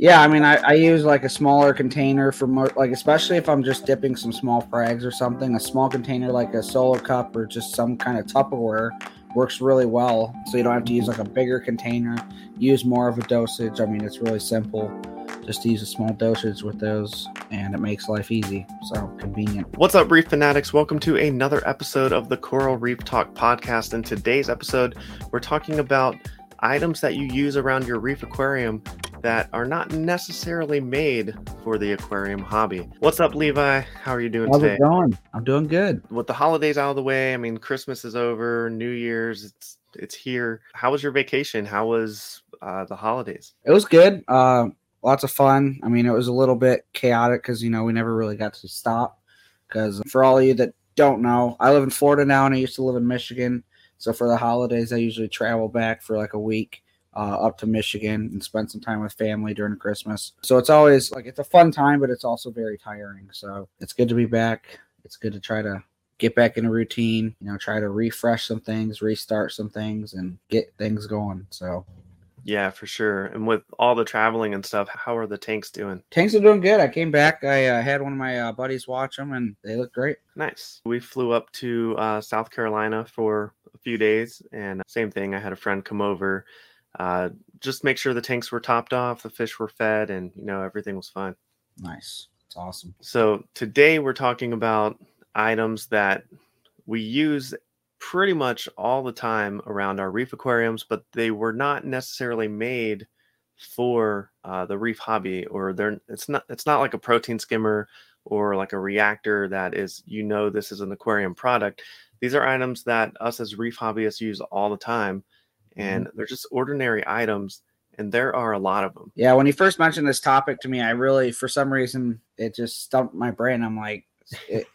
Yeah, I mean, I use like a smaller container for like, especially if I'm just dipping some small frags or something. A small container like a solo cup or just some kind of Tupperware works really well. So you don't have to use like a bigger container. Use more of a dosage. I mean, it's really simple. Just use a small dosage with those, and it makes life easy. So convenient. What's up, Reef Fanatics? Welcome to another episode of the Coral Reef Talk podcast. In today's episode, we're talking about items that you use around your reef aquarium that are not necessarily made for the aquarium hobby. What's up, Levi? How are you doing today? How's it going? I'm doing good. With the holidays out of the way, I mean, Christmas is over, New Year's, it's here. How was your vacation? How was the holidays? It was good. Lots of fun. I mean, it was a little bit chaotic because, we never really got to stop. Because for all of you that don't know, I live in Florida now and I used to live in Michigan. So for the holidays, I usually travel back for like a week up to Michigan and spend some time with family during Christmas. So it's always like, it's a fun time, but it's also very tiring. So it's good to be back. It's good to try to get back in a routine, try to refresh some things, restart some things, and get things going. So yeah, for sure. And with all the traveling and stuff, how are the tanks doing? Tanks are doing good. I came back. I had one of my buddies watch them, and they look great. Nice. We flew up to South Carolina for a few days, and same thing. I had a friend come over, just make sure the tanks were topped off, the fish were fed, and everything was fine. Nice. It's awesome. So today we're talking about items that we use pretty much all the time around our reef aquariums, but they were not necessarily made for the reef hobby, or it's not like a protein skimmer or like a reactor that is, this is an aquarium product. These are items that us as reef hobbyists use all the time, and they're just ordinary items, and there are a lot of them. Yeah, when you first mentioned this topic to me, I really, for some reason, it just stumped my brain. I'm like, it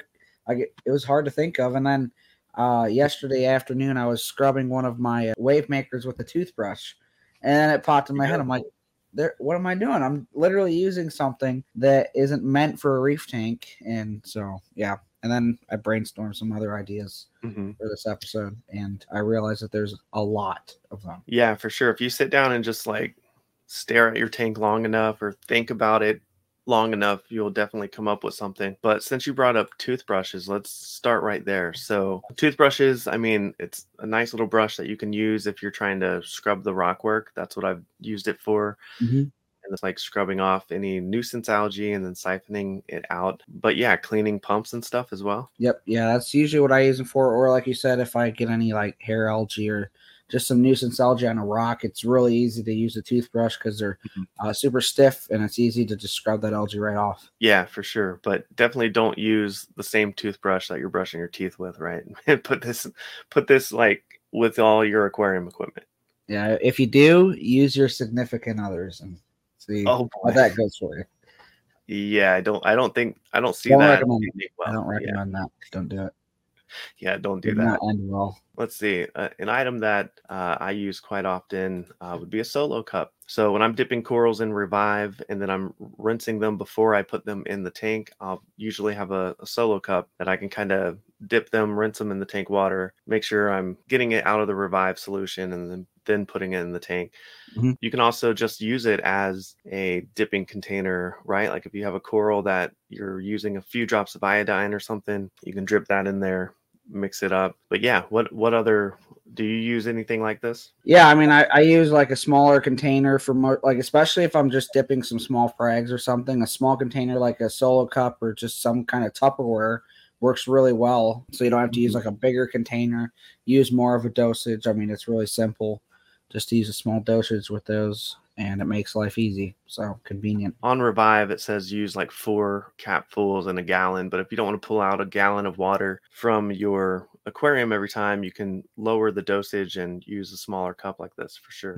was hard to think of, and then yesterday afternoon, I was scrubbing one of my wave makers with a toothbrush, and then it popped in my head. I'm like, what am I doing? I'm literally using something that isn't meant for a reef tank. And so, yeah. And then I brainstormed some other ideas for this episode, and I realized that there's a lot of them. Yeah, for sure. If you sit down and just like stare at your tank long enough or think about it long enough, you'll definitely come up with something. But since you brought up toothbrushes, let's start right there. So toothbrushes, I mean, it's a nice little brush that you can use if you're trying to scrub the rock work. That's what I've used it for. And it's like scrubbing off any nuisance algae and then siphoning it out. But yeah, cleaning pumps and stuff as well. Yep. Yeah, that's usually what I use them for. Or like you said, if I get any like hair algae or just some nuisance algae on a rock, it's really easy to use a toothbrush because they're super stiff, and it's easy to just scrub that algae right off. Yeah, for sure. But definitely don't use the same toothbrush that you're brushing your teeth with, right? put this like with all your aquarium equipment. Yeah, if you do, use your significant others and see how that goes for you. Yeah, I don't see that. I don't recommend that. Don't do it. Yeah, don't do that. Not end well. Let's see. An item that I use quite often would be a solo cup. So when I'm dipping corals in Revive and then I'm rinsing them before I put them in the tank, I'll usually have a solo cup that I can kind of dip them, rinse them in the tank water, make sure I'm getting it out of the Revive solution, and then putting it in the tank. You can also just use it as a dipping container, right? Like if you have a coral that you're using a few drops of iodine or something, you can drip that in there, mix it up. But yeah, what other, do you use anything like this? Yeah, I mean, I use like a smaller container for like, especially if I'm just dipping some small frags or something. A small container like a solo cup or just some kind of Tupperware works really well. So you don't have to use like a bigger container. Use more of a dosage. I mean, it's really simple. Just to use a small dosage with those, and it makes life easy. So convenient. On Revive, it says use like 4 capfuls in a gallon. But if you don't want to pull out a gallon of water from your aquarium every time, you can lower the dosage and use a smaller cup like this for sure.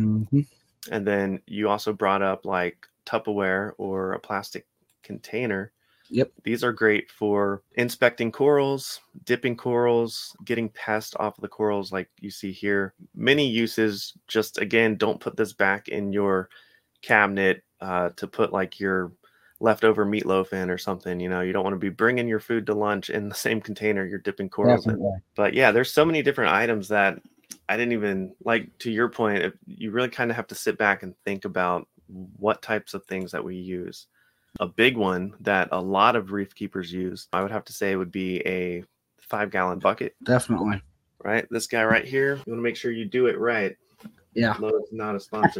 And then you also brought up like Tupperware or a plastic container. Yep. These are great for inspecting corals, dipping corals, getting pests off of the corals like you see here. Many uses. Just again, don't put this back in your cabinet to put like your leftover meatloaf in or something. You don't want to be bringing your food to lunch in the same container you're dipping corals in. But yeah, there's so many different items that I didn't even, like, to your point, you really kind of have to sit back and think about what types of things that we use. A big one that a lot of reef keepers use, I would have to say, would be a 5-gallon bucket. Definitely. Right? This guy right here, you want to make sure you do it right. Yeah. Lowe's not a sponsor.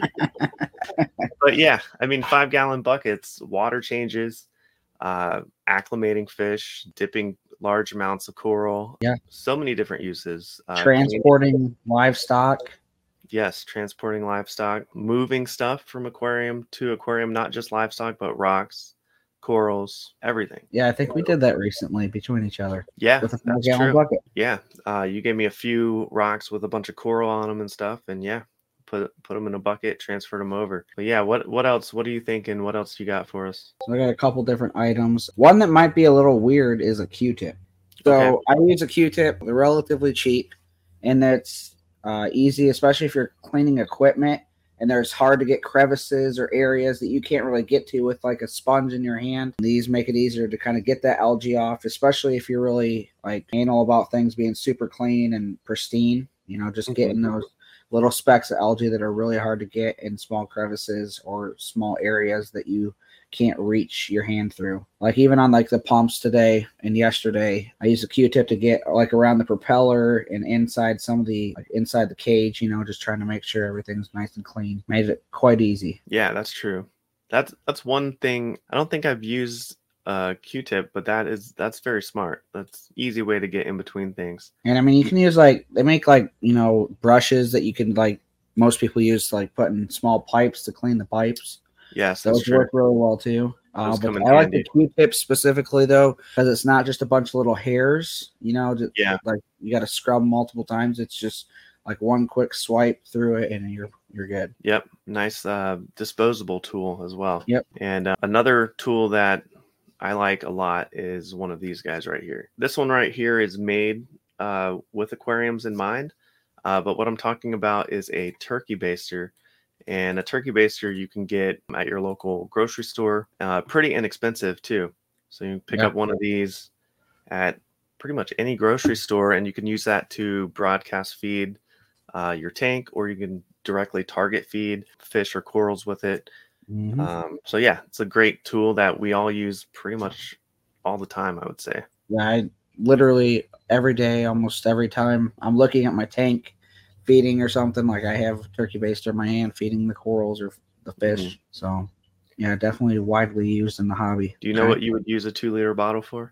But yeah, I mean, 5-gallon buckets, water changes, acclimating fish, dipping large amounts of coral. Yeah. So many different uses. Transporting livestock. Yes, transporting livestock, moving stuff from aquarium to aquarium, not just livestock, but rocks, corals, everything. Yeah, I think we did that recently between each other. Yeah, With a that's 5-gallon true. bucket. Yeah, you gave me a few rocks with a bunch of coral on them and stuff, and yeah, put them in a bucket, transferred them over. But yeah, what else? What are you thinking? What else you got for us? So I got a couple different items. One that might be a little weird is a Q-tip. So I use a Q-tip. They're relatively cheap, and it's easy, especially if you're cleaning equipment and there's hard to get crevices or areas that you can't really get to with like a sponge in your hand. These make it easier to kind of get that algae off, especially if you're really like anal about things being super clean and pristine. You know, just getting those little specks of algae that are really hard to get in small crevices or small areas that you can't reach your hand through. Like even on like the pumps today and yesterday, I used a Q-tip to get like around the propeller and inside some of the like inside the cage, you know, just trying to make sure everything's nice and clean. Made it quite easy. Yeah, that's true. That's one thing. I don't think I've used a Q-tip, but that's very smart. That's easy way to get in between things. And I mean, you can use like they make like, you know, brushes that you can like most people use like putting small pipes to clean the pipes. Yes, those work really well too. Those But come in I like handy. the Q-tips specifically though, because it's not just a bunch of little hairs. You know, just, like you got to scrub multiple times. It's just like one quick swipe through it, and you're good. Yep, nice disposable tool as well. Yep. And another tool that I like a lot is one of these guys right here. This one right here is made with aquariums in mind, but what I'm talking about is a turkey baster. And a turkey baster you can get at your local grocery store, pretty inexpensive too. So you can pick up one of these at pretty much any grocery store, and you can use that to broadcast feed your tank, or you can directly target feed fish or corals with it. So yeah, it's a great tool that we all use pretty much all the time, I would say. Yeah, I literally every day, almost every time I'm looking at my tank feeding or something, like I have a turkey baster in my hand feeding the corals or the fish. So yeah, definitely widely used in the hobby. Do you know what you would use a 2-liter bottle for?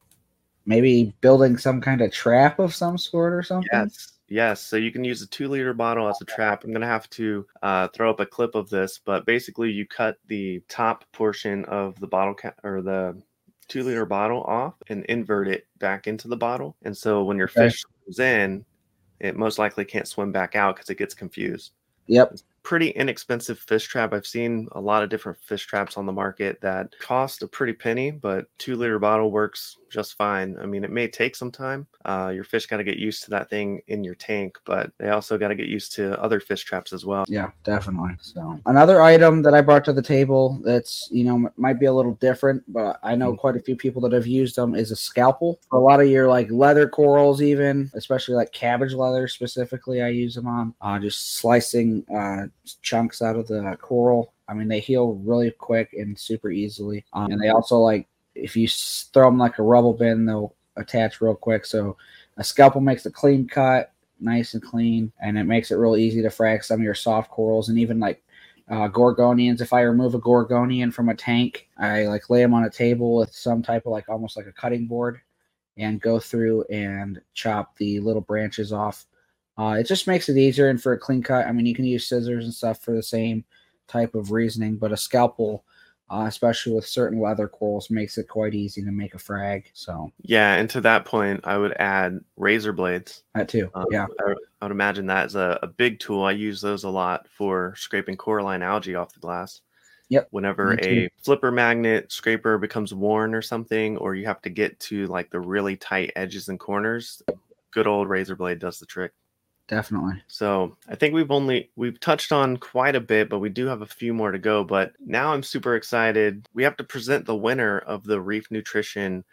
Maybe building some kind of trap of some sort or something? Yes. So you can use a 2-liter bottle as a trap. I'm going to have to throw up a clip of this, but basically you cut the top portion of the bottle or the 2-liter bottle off and invert it back into the bottle. And so when your fish comes in, it most likely can't swim back out because it gets confused. Yep. Pretty inexpensive fish trap. I've seen a lot of different fish traps on the market that cost a pretty penny, but 2-liter bottle works just fine. I mean, it may take some time. Your fish got to get used to that thing in your tank, but they also got to get used to other fish traps as well. Yeah, definitely. So another item that I brought to the table that's, you know, might be a little different, but I know quite a few people that have used them, is a scalpel. For a lot of your like leather corals, even, especially like cabbage leather specifically, I use them on. Just slicing chunks out of the coral. I mean, they heal really quick and super easily. And they also, like, if you throw them like a rubble bin, they'll attach real quick. So a scalpel makes a clean cut, nice and clean, and it makes it real easy to frag some of your soft corals. And even like gorgonians, if I remove a gorgonian from a tank, I like lay them on a table with some type of like almost like a cutting board and go through and chop the little branches off. It just makes it easier, and for a clean cut, I mean, you can use scissors and stuff for the same type of reasoning, but a scalpel, especially with certain leather corals, makes it quite easy to make a frag. So yeah, and to that point, I would add razor blades. That too. Yeah, I would imagine that is a big tool. I use those a lot for scraping coralline algae off the glass. Yep. Whenever a flipper magnet scraper becomes worn or something, or you have to get to like the really tight edges and corners, good old razor blade does the trick. Definitely. So I think we've touched on quite a bit, but we do have a few more to go. But now I'm super excited. We have to present the winner of the Reef Nutrition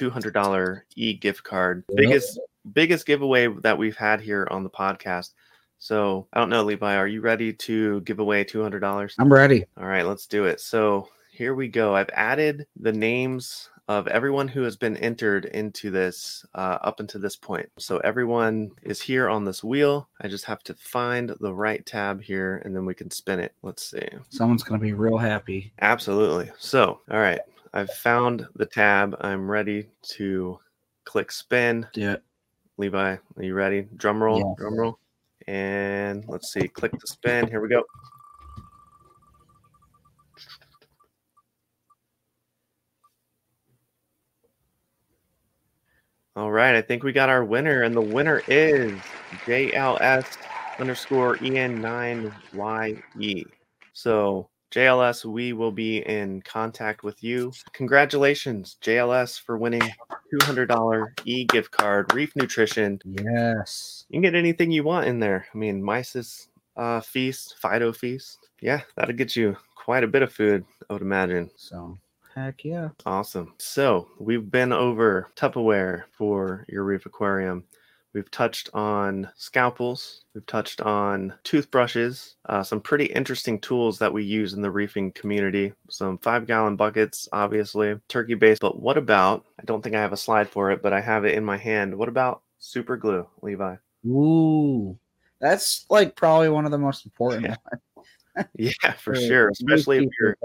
$200 e-gift card. Biggest giveaway that we've had here on the podcast. So I don't know, Levi, are you ready to give away $200? I'm ready. All right, let's do it. So here we go. I've added the names of everyone who has been entered into this up until this point. So everyone is here on this wheel. I just have to find the right tab here and then we can spin it. Let's see. Someone's going to be real happy. Absolutely. So, all right, I've found the tab. I'm ready to click spin. Do it. Levi, are you ready? Drum roll, Yes. drum roll. And let's see, click to spin. Here we go. All right, I think we got our winner, and the winner is JLS_EN9YE. So, JLS, we will be in contact with you. Congratulations, JLS, for winning $200 gift card, Reef Nutrition. Yes. You can get anything you want in there. I mean, Mises Feast, Fido Feast. Yeah, that'll get you quite a bit of food, I would imagine. So, heck yeah. Awesome. So we've been over Tupperware for your reef aquarium. We've touched on scalpels. We've touched on toothbrushes, some pretty interesting tools that we use in the reefing community. Some 5-gallon buckets, obviously, turkey base. But what about, I don't think I have a slide for it, but I have it in my hand. What about super glue, Levi? Ooh, that's like probably one of the most important ones. Yeah, for sure. Especially if you're,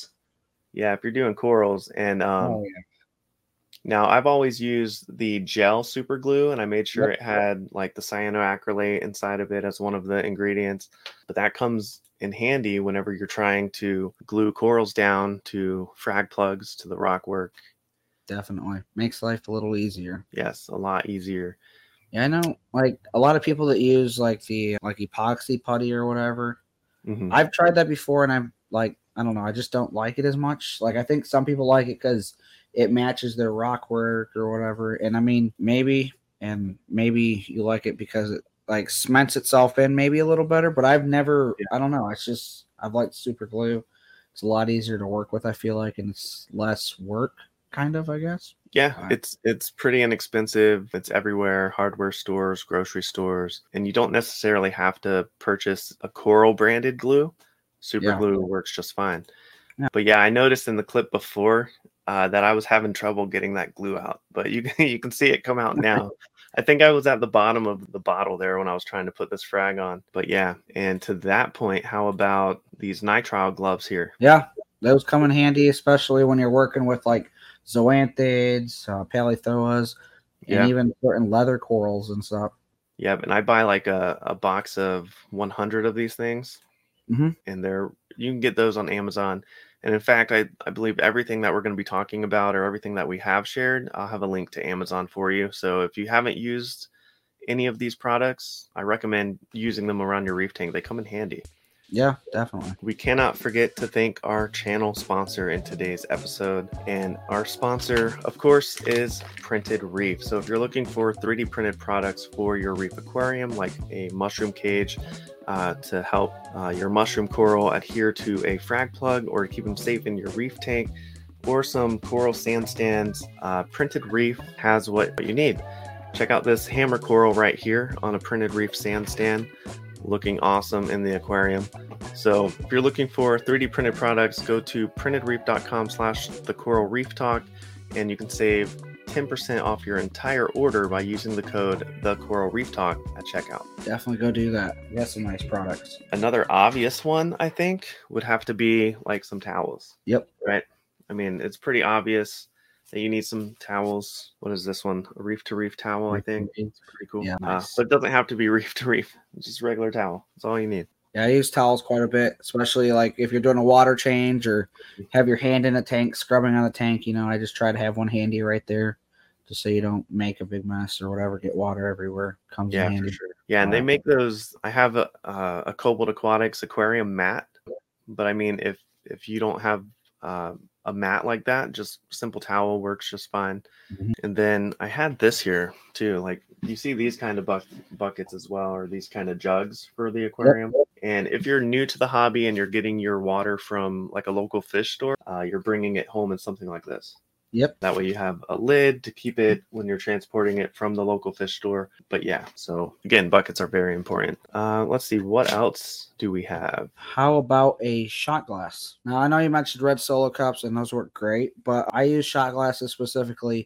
if you're doing corals. And oh, yeah. now, I've always used the gel super glue, and I made sure it had like the cyanoacrylate inside of it as one of the ingredients. But that comes in handy whenever you're trying to glue corals down to frag plugs to the rock work. Definitely. Makes life a little easier. Yes, a lot easier. Yeah, I know like a lot of people that use like the epoxy putty or whatever. Mm-hmm. I've tried that before and I'm like, I don't know, I just don't like it as much. Like I think some people like it because it matches their rock work or whatever. And I mean, maybe you like it because it like cements itself in maybe a little better, but I've never, I don't know. It's just, I've liked super glue. It's a lot easier to work with, I feel like, and it's less work kind of, I guess. Yeah, it's pretty inexpensive. It's everywhere, hardware stores, grocery stores, and you don't necessarily have to purchase a Coral branded glue. Super glue works just fine. Yeah. But yeah, I noticed in the clip before that I was having trouble getting that glue out, but you can see it come out now. I think I was at the bottom of the bottle there when I was trying to put this frag on. But yeah, and to that point, how about these nitrile gloves here? Yeah, those come in handy, especially when you're working with like zoanthids, paleozoas, and even certain leather corals and stuff. Yeah, and I buy like a box of 100 of these things, and you can get those on Amazon. And in fact, I believe everything that we're going to be talking about or everything that we have shared, I'll have a link to Amazon for you. So if you haven't used any of these products, I recommend using them around your reef tank. They come in handy. Yeah, definitely. We cannot forget to thank our channel sponsor in today's episode. And our sponsor, of course, is Printed Reef. So if you're looking for 3D printed products for your reef aquarium, like a mushroom cage to help your mushroom coral adhere to a frag plug or to keep them safe in your reef tank, or some coral sand stands, Printed Reef has what you need. Check out this hammer coral right here on a Printed Reef sand stand. Looking awesome in the aquarium. So if you're looking for 3D printed products, go to printedreef.com/thecoralreeftalk and you can save 10% off your entire order by using the code thecoralreeftalk at checkout. Definitely go do that. You got some nice products. Another obvious one, I think, would have to be like some towels. Yep. Right? I mean, it's pretty obvious that you need some towels. What is this one? A reef to reef towel, I think. It's pretty cool. Yeah, nice. But it doesn't have to be reef to reef. It's just a regular towel. That's all you need. Yeah, I use towels quite a bit, especially like if you're doing a water change or have your hand in a tank, scrubbing on the tank. You know, I just try to have one handy right there just so you don't make a big mess or whatever, get water everywhere. Comes in handy. For sure. Yeah, and they make those. I have a Cobalt Aquatics aquarium mat, but I mean, if you don't have a mat like that, just simple towel works just fine. And then I had this here too. Like you see these kind of buckets as well, or these kind of jugs for the aquarium. And if you're new to the hobby and you're getting your water from like a local fish store, you're bringing it home in something like this. Yep. That way you have a lid to keep it when you're transporting it from the local fish store. But yeah, so again, buckets are very important. Let's see, what else do we have? How about a shot glass? Now, I know you mentioned red Solo cups, and those work great, but I use shot glasses specifically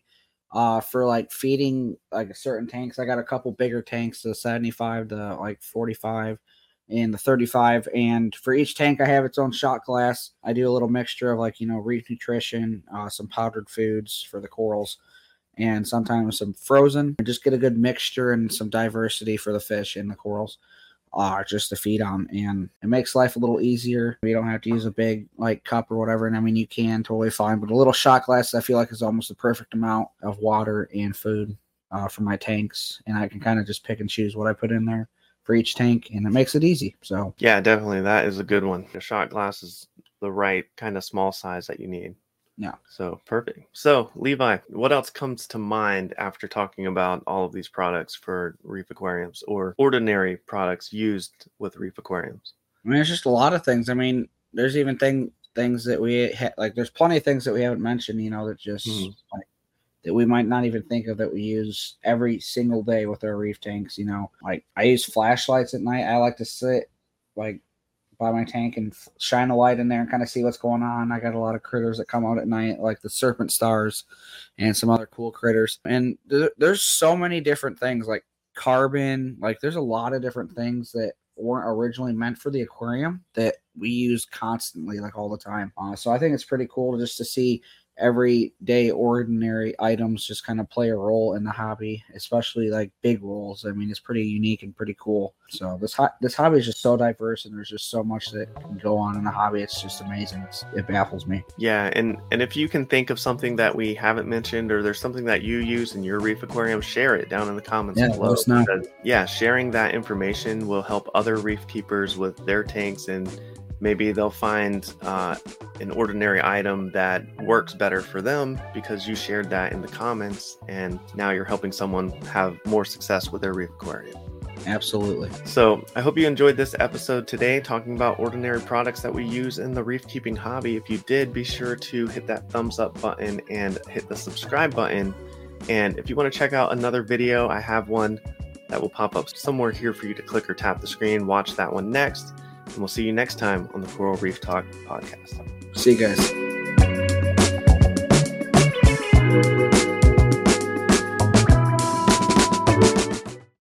for like feeding like certain tanks. I got a couple bigger tanks, the 75, the like 45, and the 35. And for each tank, I have its own shot glass. I do a little mixture of like, reef nutrition, some powdered foods for the corals, and sometimes some frozen. Just get a good mixture and some diversity for the fish and the corals. Just to feed on, and it makes life a little easier. You don't have to use a big like cup or whatever, and I mean you can totally fine, but a little shot glass I feel like is almost the perfect amount of water and food for my tanks, and I can kind of just pick and choose what I put in there for each tank, and it makes it easy. So yeah, definitely that is a good one. The shot glass is the right kind of small size that you need. Yeah. So perfect. So Levi, what else comes to mind after talking about all of these products for reef aquariums or ordinary products used with reef aquariums? I mean, it's just a lot of things. I mean, there's even things that we like. There's plenty of things that we haven't mentioned. That just like that we might not even think of that we use every single day with our reef tanks. Like I use flashlights at night. I like to sit like by my tank and shine a light in there and kind of see what's going on. I got a lot of critters that come out at night, like the serpent stars and some other cool critters. And there's so many different things like carbon. Like there's a lot of different things that weren't originally meant for the aquarium that we use constantly, like all the time. So I think it's pretty cool just to see everyday ordinary items just kind of play a role in the hobby, especially like big roles. I mean, it's pretty unique and pretty cool. So this hobby is just so diverse, and there's just so much that can go on in the hobby. It's just amazing. It baffles me. Yeah, and if you can think of something that we haven't mentioned, or there's something that you use in your reef aquarium, share it down in the comments below. Let us know. Because, sharing that information will help other reef keepers with their tanks, and maybe they'll find an ordinary item that works better for them because you shared that in the comments, and now you're helping someone have more success with their reef aquarium. Absolutely. So I hope you enjoyed this episode today, talking about ordinary products that we use in the reef keeping hobby. If you did, be sure to hit that thumbs up button and hit the subscribe button. And if you want to check out another video, I have one that will pop up somewhere here for you to click or tap the screen. Watch that one next. And we'll see you next time on the Coral Reef Talk podcast. See you guys.